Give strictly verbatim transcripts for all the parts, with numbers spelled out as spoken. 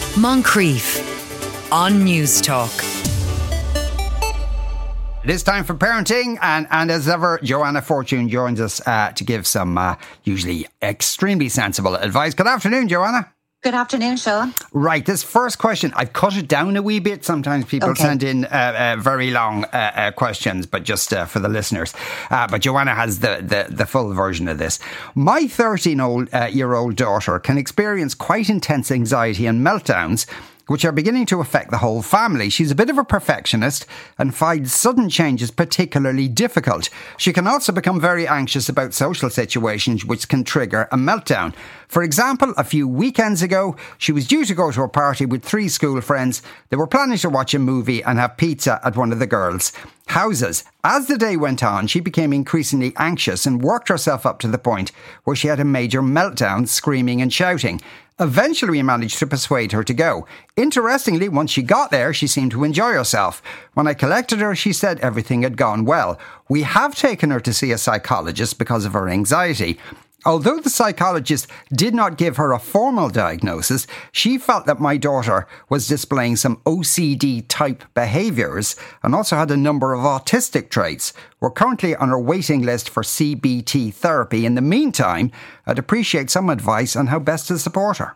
Moncrief on News Talk. It is time for parenting, and, and as ever, Joanna Fortune joins us uh, to give some uh, usually extremely sensible advice. Good afternoon, Joanna. Good afternoon, Sean. Right, this first question, I've cut it down a wee bit. Sometimes people okay. send in uh, uh, very long uh, uh, questions, but just uh, for the listeners. Uh, but Joanna has the, the, the full version of this. My thirteen-year-old daughter can experience quite intense anxiety and meltdowns, which are beginning to affect the whole family. She's a bit of a perfectionist and finds sudden changes particularly difficult. She can also become very anxious about social situations, which can trigger a meltdown. For example, a few weekends ago, she was due to go to a party with three school friends. They were planning to watch a movie and have pizza at one of the girls' houses. As the day went on, she became increasingly anxious and worked herself up to the point where she had a major meltdown, screaming and shouting. Eventually, we managed to persuade her to go. Interestingly, once she got there, she seemed to enjoy herself. When I collected her, she said everything had gone well. We have taken her to see a psychologist because of her anxiety. Although the psychologist did not give her a formal diagnosis, she felt that my daughter was displaying some O C D-type behaviours and also had a number of autistic traits. We're currently on her waiting list for C B T therapy. In the meantime, I'd appreciate some advice on how best to support her.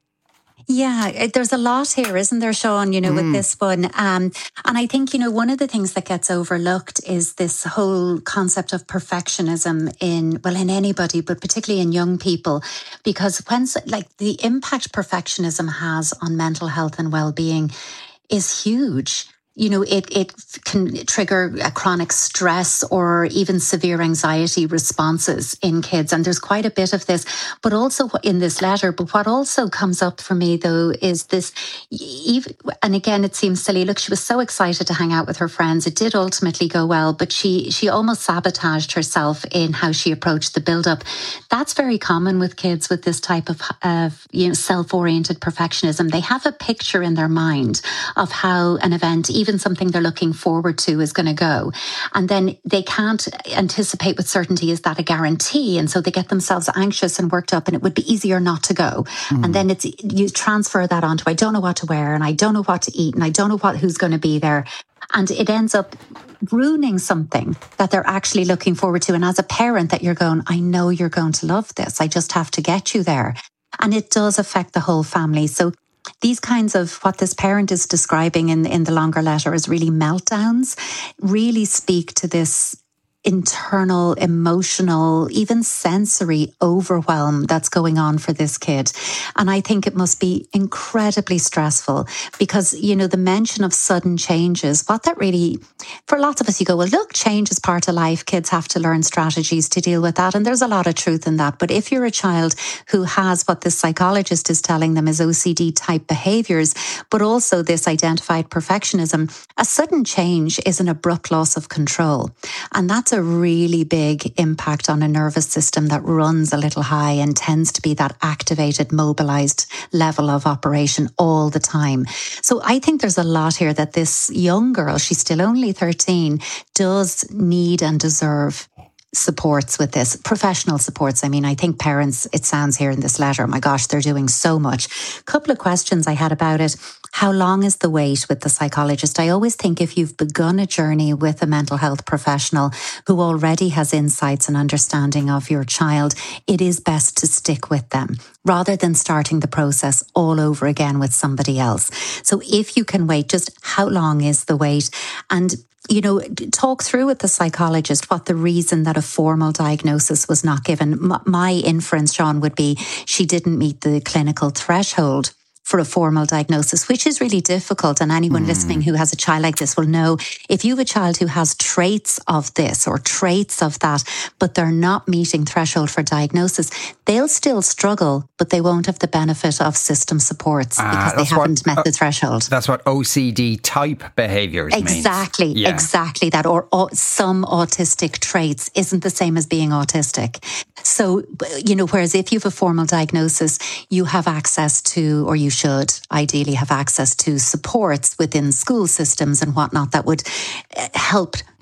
Yeah, there's a lot here, isn't there, Sean, you know, mm. with this one. Um, and I think, you know, one of the things that gets overlooked is this whole concept of perfectionism in, well, in anybody, but particularly in young people, because when, like, the impact perfectionism has on mental health and well-being is huge. You know, it, it can trigger a chronic stress or even severe anxiety responses in kids. And there's quite a bit of this, but also in this letter. But what also comes up for me, though, is this, even, and again, it seems silly. Look, she was so excited to hang out with her friends. It did ultimately go well, but she, she almost sabotaged herself in how she approached the build-up. That's very common with kids with this type of, of you know, self-oriented perfectionism. They have a picture in their mind of how an event, even even something they're looking forward to, is going to go. And then they can't anticipate with certainty, is that a guarantee? And so they get themselves anxious and worked up, and it would be easier not to go. Mm. And then it's, you transfer that onto, I don't know what to wear, and I don't know what to eat, and I don't know what who's going to be there. And it ends up ruining something that they're actually looking forward to. And as a parent that you're going, I know you're going to love this. I just have to get you there. And it does affect the whole family. So these kinds of, what this parent is describing in, in the longer letter is really meltdowns, really speak to this internal, emotional, even sensory overwhelm that's going on for this kid. And I think it must be incredibly stressful because, you know, the mention of sudden changes, what that really, for lots of us, you go, well, look, change is part of life. Kids have to learn strategies to deal with that. And there's a lot of truth in that. But if you're a child who has what this psychologist is telling them is O C D type behaviors, but also this identified perfectionism, a sudden change is an abrupt loss of control. And that's a really big impact on a nervous system that runs a little high and tends to be that activated, mobilized level of operation all the time. So I think there's a lot here that this young girl, she's still only thirteen, does need and deserve supports with this, professional supports. I mean, I think parents, it sounds here in this letter, my gosh, they're doing so much. Couple of questions I had about it. How long is the wait with the psychologist? I always think if you've begun a journey with a mental health professional who already has insights and understanding of your child, it is best to stick with them rather than starting the process all over again with somebody else. So if you can wait, just how long is the wait? And you know, talk through with the psychologist what the reason that a formal diagnosis was not given. My inference, Sean, would be she didn't meet the clinical threshold for a formal diagnosis, which is really difficult. And anyone mm. listening who has a child like this will know, if you have a child who has traits of this or traits of that, but they're not meeting threshold for diagnosis, they'll still struggle, but they won't have the benefit of system supports uh, because they haven't what, met uh, the threshold. That's what O C D type behaviours means. Exactly, yeah. exactly that. Or, or some autistic traits isn't the same as being autistic. So, you know, whereas if you have a formal diagnosis, you have access to, or you should ideally have access to supports within school systems and whatnot that would help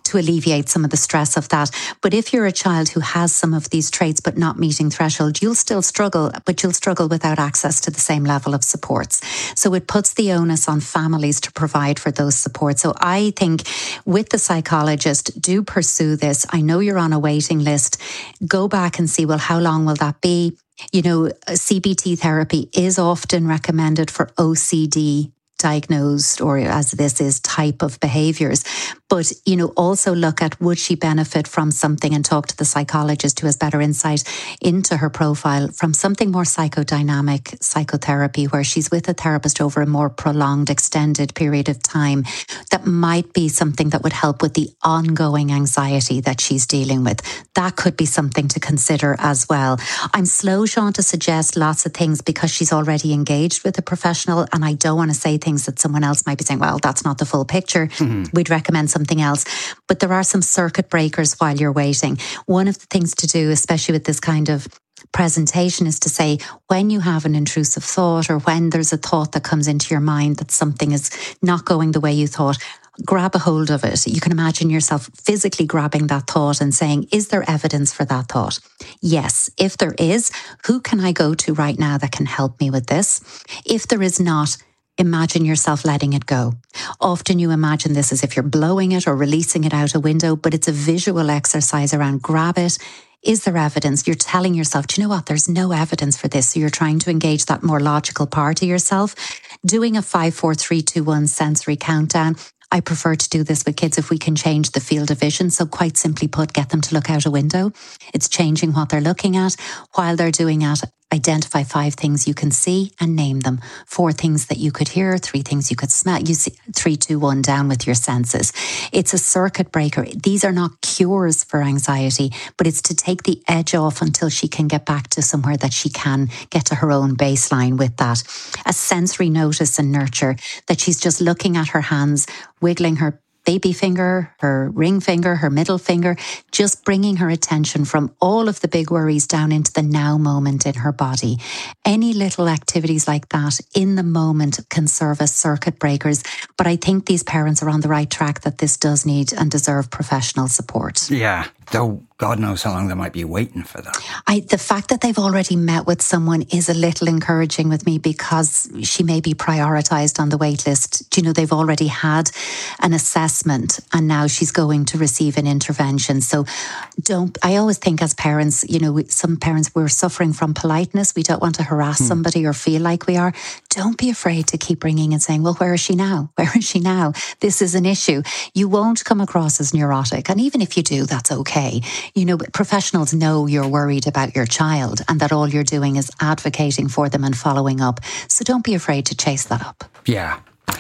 to alleviate some of the stress of that. But if you're a child who has some of these traits but not meeting threshold, you'll still struggle, but you'll struggle without access to the same level of supports. So it puts the onus on families to provide for those supports. So I think with the psychologist, do pursue this. I know you're on a waiting list. Go back and see, well, how long will that be? You know, C B T therapy is often recommended for O C D diagnosed, or as this is, type of behaviours. But, you know, also look at, would she benefit from something, and talk to the psychologist who has better insight into her profile, from something more psychodynamic psychotherapy, where she's with a therapist over a more prolonged, extended period of time. That might be something that would help with the ongoing anxiety that she's dealing with. That could be something to consider as well. I'm slow, Sean, to suggest lots of things because she's already engaged with a professional, and I don't want to say things that someone else might be saying, well, that's not the full picture. Mm-hmm. We'd recommend something else. But there are some circuit breakers while you're waiting. One of the things to do, especially with this kind of presentation, is to say, when you have an intrusive thought, or when there's a thought that comes into your mind that something is not going the way you thought, grab a hold of it. You can imagine yourself physically grabbing that thought and saying, is there evidence for that thought? Yes. If there is, who can I go to right now that can help me with this? If there is not, imagine yourself letting it go. Often you imagine this as if you're blowing it or releasing it out a window, but it's a visual exercise around grab it. Is there evidence? You're telling yourself, do you know what? There's no evidence for this. So you're trying to engage that more logical part of yourself. Doing a five, four, three, two, one sensory countdown. I prefer to do this with kids if we can change the field of vision. So quite simply put, get them to look out a window. It's changing what they're looking at. While they're doing it, identify five things you can see and name them. Four things that you could hear, three things you could smell. You see, three, two, one, down with your senses. It's a circuit breaker. These are not cures for anxiety, but it's to take the edge off until she can get back to somewhere that she can get to her own baseline with that. A sensory notice and nurture, that she's just looking at her hands, wiggling her baby finger, her ring finger, her middle finger, just bringing her attention from all of the big worries down into the now moment in her body. Any little activities like that in the moment can serve as circuit breakers. But I think these parents are on the right track, that this does need and deserve professional support. Yeah, though God knows how long they might be waiting for that. I, the fact that they've already met with someone is a little encouraging with me, because she may be prioritised on the wait list. Do you know, they've already had an assessment and now she's going to receive an intervention. So don't, I always think as parents, you know, some parents, we're suffering from politeness. We don't want to harass hmm. somebody or feel like we are. Don't be afraid to keep ringing and saying, well, where is she now? Where is she now? This is an issue. You won't come across as neurotic. And even if you do, that's okay. You know, professionals know you're worried about your child and that all you're doing is advocating for them and following up. So don't be afraid to chase that up. Yeah.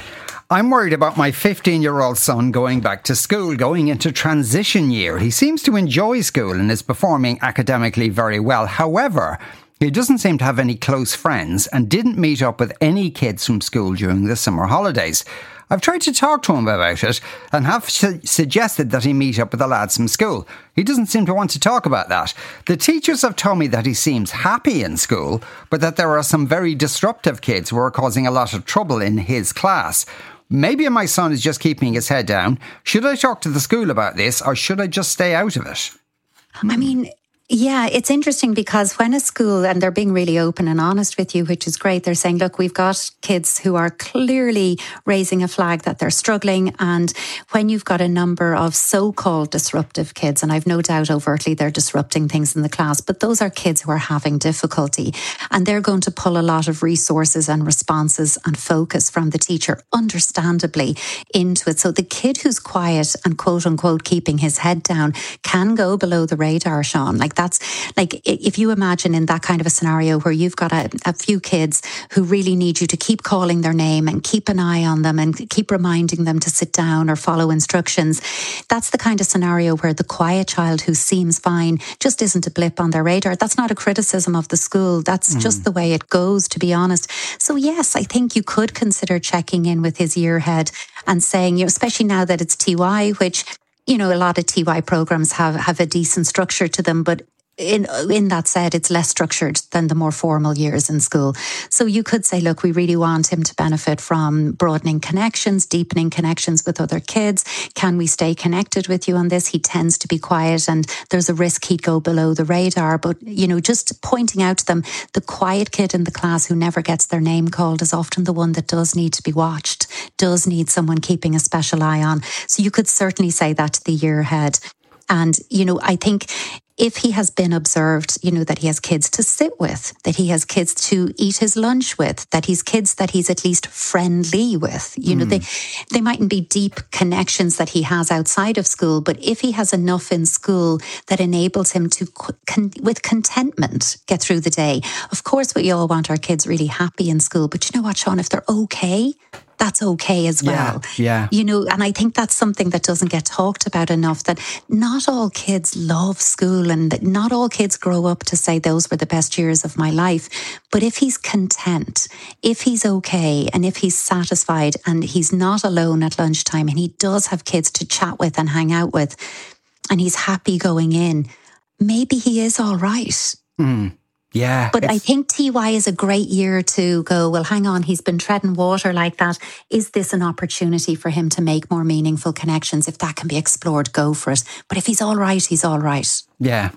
I'm worried about my fifteen-year-old son going back to school, going into transition year. He seems to enjoy school and is performing academically very well. However, he doesn't seem to have any close friends and didn't meet up with any kids from school during the summer holidays. I've tried to talk to him about it and have su- suggested that he meet up with the lads from school. He doesn't seem to want to talk about that. The teachers have told me that he seems happy in school, but that there are some very disruptive kids who are causing a lot of trouble in his class. Maybe my son is just keeping his head down. Should I talk to the school about this, or should I just stay out of it? I mean, yeah, it's interesting, because when a school, and they're being really open and honest with you, which is great, they're saying, look, we've got kids who are clearly raising a flag that they're struggling. And when you've got a number of so-called disruptive kids, and I've no doubt overtly they're disrupting things in the class, but those are kids who are having difficulty, and they're going to pull a lot of resources and responses and focus from the teacher, understandably, into it. So the kid who's quiet and quote unquote keeping his head down can go below the radar, Sean. Like that's like, if you imagine in that kind of a scenario where you've got a, a few kids who really need you to keep calling their name and keep an eye on them and keep reminding them to sit down or follow instructions, that's the kind of scenario where the quiet child who seems fine just isn't a blip on their radar. That's not a criticism of the school. That's mm. just the way it goes, to be honest. So yes, I think you could consider checking in with his year head and saying, you know, especially now that it's T Y, which, you know, a lot of T Y programs have, have a decent structure to them, but in in that said, it's less structured than the more formal years in school. So you could say, look, we really want him to benefit from broadening connections, deepening connections with other kids. Can we stay connected with you on this? He tends to be quiet and there's a risk he'd go below the radar. But, you know, just pointing out to them, the quiet kid in the class who never gets their name called is often the one that does need to be watched, does need someone keeping a special eye on. So you could certainly say that to the year ahead. And, you know, I think if he has been observed, you know, that he has kids to sit with, that he has kids to eat his lunch with, that he's kids that he's at least friendly with, you mm. know, they, they mightn't be deep connections that he has outside of school, but if he has enough in school that enables him to, con- with contentment, get through the day. Of course, we all want our kids really happy in school, but you know what, Sean, if they're okay, that's okay as well. Yeah, yeah. You know, and I think that's something that doesn't get talked about enough, that not all kids love school and that not all kids grow up to say those were the best years of my life. But if he's content, if he's okay, and if he's satisfied and he's not alone at lunchtime and he does have kids to chat with and hang out with and he's happy going in, maybe he is all right. Mm. Yeah. But I think T Y is a great year to go, well, hang on, he's been treading water like that. Is this an opportunity for him to make more meaningful connections? If that can be explored, go for it. But if he's all right, he's all right. Yeah.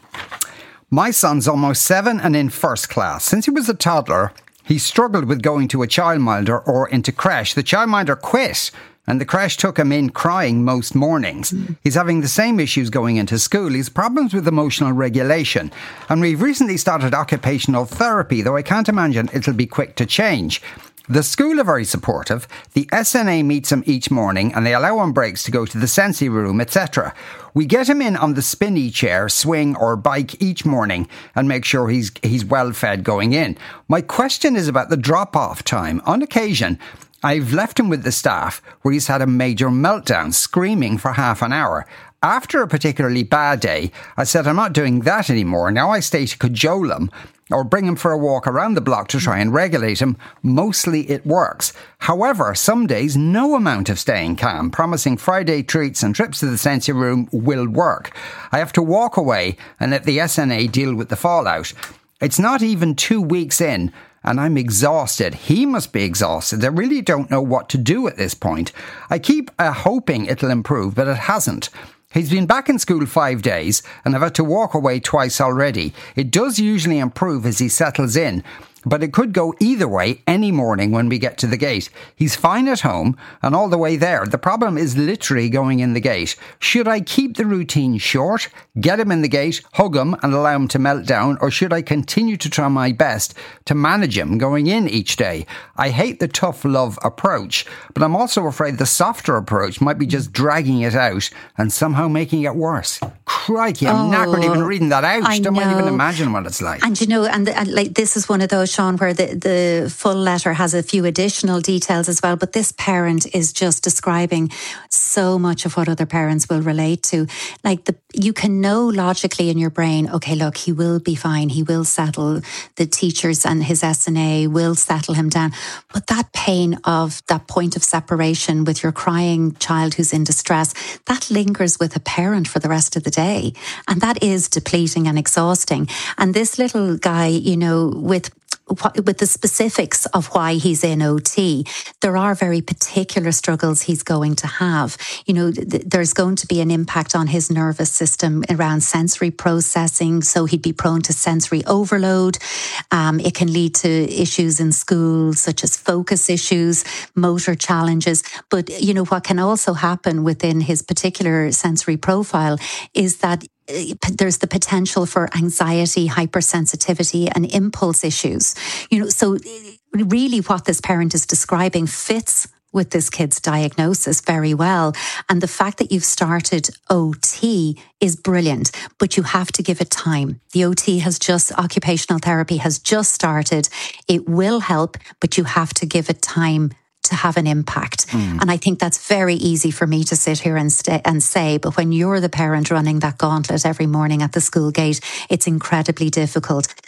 My son's almost seven and in first class. Since he was a toddler, he struggled with going to a childminder or into creche. The childminder quit and the creche took him in crying most mornings. Mm. He's having the same issues going into school. He's problems with emotional regulation. And we've recently started occupational therapy, though I can't imagine it'll be quick to change. The school are very supportive. The S N A meets him each morning and they allow him breaks to go to the sensory room, et cetera. We get him in on the spinny chair, swing or bike each morning and make sure he's he's well fed going in. My question is about the drop-off time. On occasion, I've left him with the staff where he's had a major meltdown, screaming for half an hour. After a particularly bad day, I said, I'm not doing that anymore. Now I stay to cajole him or bring him for a walk around the block to try and regulate him. Mostly it works. However, some days no amount of staying calm, promising Friday treats and trips to the sensory room will work. I have to walk away and let the S N A deal with the fallout. It's not even two weeks in and I'm exhausted. He must be exhausted. I really don't know what to do at this point. I keep uh, hoping it'll improve, but it hasn't. He's been back in school five days and I've had to walk away twice already. It does usually improve as he settles in, but it could go either way any morning when we get to the gate. He's fine at home and all the way there. The problem is literally going in the gate. Should I keep the routine short, get him in the gate, hug him and allow him to melt down, or should I continue to try my best to manage him going in each day? I hate the tough love approach, but I'm also afraid the softer approach might be just dragging it out and somehow making it worse. Crikey, I'm oh, knackered even reading that out. I don't even imagine what it's like. And you know, and, and like this is one of those, Sean, where the, the full letter has a few additional details as well. But this parent is just describing so much of what other parents will relate to. Like the, you can know logically in your brain, okay, look, he will be fine. He will settle. The teachers and his S N A will settle him down. But that pain of that point of separation with your crying child who's in distress, that lingers with a parent for the rest of the day. And that is depleting and exhausting. And this little guy, you know, with with the specifics of why he's in O T, there are very particular struggles he's going to have. You know, th- there's going to be an impact on his nervous system around sensory processing, so he'd be prone to sensory overload. Um, it can lead to issues in school, such as focus issues, motor challenges. But, you know, what can also happen within his particular sensory profile is that there's the potential for anxiety, hypersensitivity and impulse issues. You know, so really what this parent is describing fits with this kid's diagnosis very well. And the fact that you've started O T is brilliant, but you have to give it time. The O T has just, occupational therapy has just started. It will help, but you have to give it time to have an impact. Mm. And I think that's very easy for me to sit here and, st- and say, but when you're the parent running that gauntlet every morning at the school gate, it's incredibly difficult.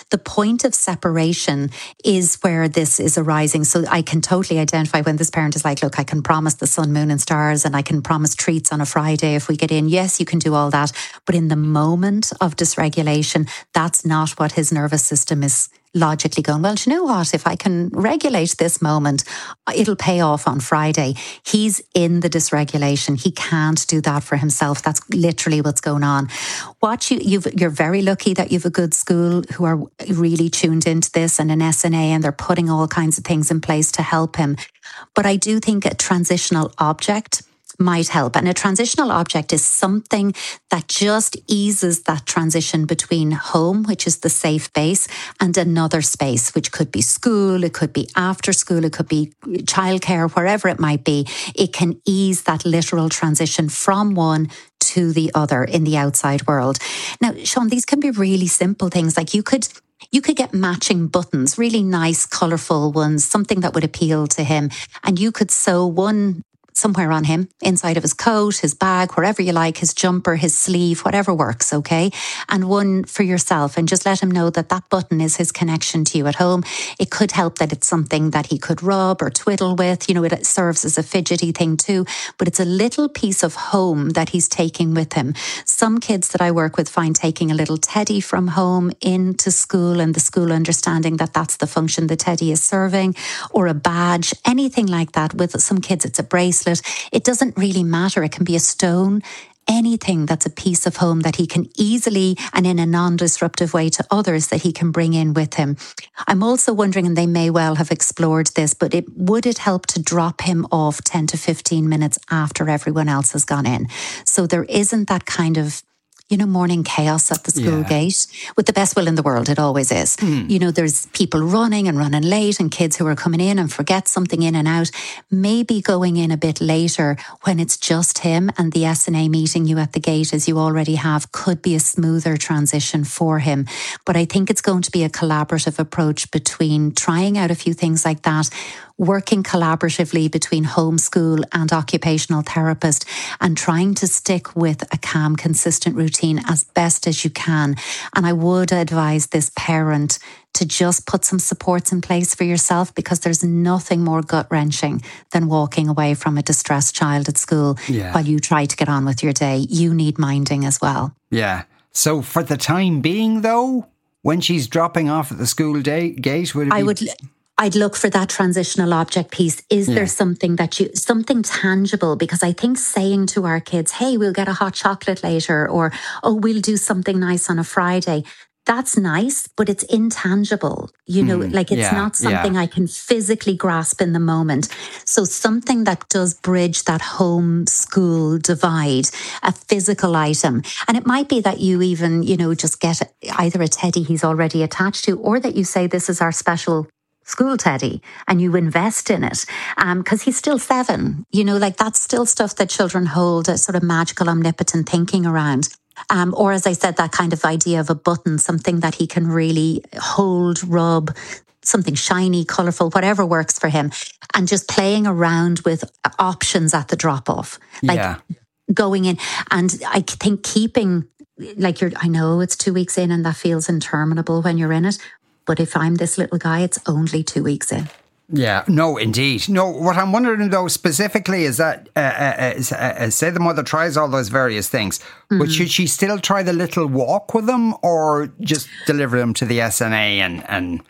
The point of separation is where this is arising. So I can totally identify when this parent is like, look, I can promise the sun, moon and stars, and I can promise treats on a Friday if we get in. Yes, you can do all that. But in the moment of dysregulation, that's not what his nervous system is logically going, well, do you know what? If I can regulate this moment, it'll pay off on Friday. He's in the dysregulation. He can't do that for himself. That's literally what's going on. What you, you've, you're very lucky that you've a good school who are really tuned into this and an S N A, and they're putting all kinds of things in place to help him. But I do think a transitional object might help. And a transitional object is something that just eases that transition between home, which is the safe base, and another space, which could be school, it could be after school, it could be childcare, wherever it might be. It can ease that literal transition from one to the other in the outside world. Now, Sean, these can be really simple things. Like you could You could get matching buttons, really nice, colourful ones, something that would appeal to him. And you could sew one somewhere on him, inside of his coat, his bag, wherever you like, his jumper, his sleeve, whatever works, okay? And one for yourself, and just let him know that that button is his connection to you at home. It could help that it's something that he could rub or twiddle with. You know, it serves as a fidgety thing too, but it's a little piece of home that he's taking with him. Some kids that I work with find taking a little teddy from home into school and the school understanding that that's the function the teddy is serving, or a badge, anything like that. With some kids, it's a bracelet. It doesn't really matter. It can be a stone, anything that's a piece of home that he can easily and in a non-disruptive way to others that he can bring in with him. I'm also wondering, and they may well have explored this, but it would it help to drop him off ten to fifteen minutes after everyone else has gone in? So there isn't that kind of, you know, morning chaos at the school yeah. gate. With the best will in the world, it always is. Mm. You know, there's people running and running late and kids who are coming in and forget something in and out. Maybe going in a bit later when it's just him and the S N A meeting you at the gate as you already have could be a smoother transition for him. But I think it's going to be a collaborative approach between trying out a few things like that, working collaboratively between homeschool and occupational therapist, and trying to stick with a calm, consistent routine as best as you can. And I would advise this parent to just put some supports in place for yourself, because there's nothing more gut-wrenching than walking away from a distressed child at school yeah. while you try to get on with your day. You need minding as well. Yeah. So for the time being, though, when she's dropping off at the school day gate, would it be... I would... I'd look for that transitional object piece. Is yeah. there something that you, something tangible? Because I think saying to our kids, hey, we'll get a hot chocolate later, or, oh, we'll do something nice on a Friday. That's nice, but it's intangible. You know, mm, like it's yeah, not something yeah. I can physically grasp in the moment. So something that does bridge that home school divide, a physical item. And it might be that you even, you know, just get either a teddy he's already attached to, or that you say, this is our special school teddy, and you invest in it, because um, he's still seven. You know, like that's still stuff that children hold a sort of magical, omnipotent thinking around. Um, or as I said, that kind of idea of a button, something that he can really hold, rub, something shiny, colourful, whatever works for him, and just playing around with options at the drop-off. Like yeah. going in. And I think keeping, like you're, I know it's two weeks in and that feels interminable when you're in it, but if I'm this little guy, it's only two weeks in. Yeah, no, indeed. No, what I'm wondering though specifically is that, uh, uh, uh, uh, say the mother tries all those various things, mm. but should she still try the little walk with them, or just deliver them to the S N A and, and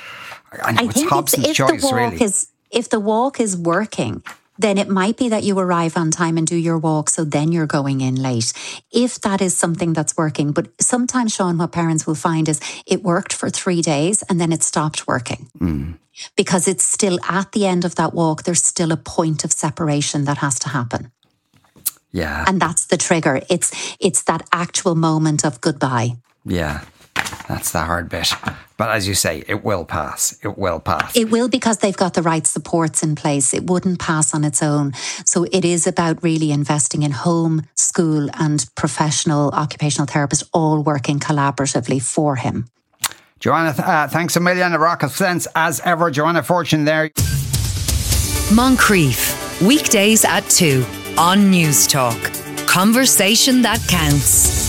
I know I it's Hobson's choice, the walk really. Is, if the walk is working, then it might be that you arrive on time and do your walk, so then you're going in late. If that is something that's working. But sometimes, Sean, what parents will find is it worked for three days and then it stopped working. Mm. Because it's still at the end of that walk, there's still a point of separation that has to happen. Yeah. And that's the trigger. It's it's that actual moment of goodbye. Yeah. That's the hard bit. But as you say, it will pass. It will pass. It will, because they've got the right supports in place. It wouldn't pass on its own. So it is about really investing in home, school and professional occupational therapists all working collaboratively for him. Joanna, uh, thanks a million. A rock of sense as ever. Joanna Fortune there. Moncrief, weekdays at two on News Talk. Conversation that counts.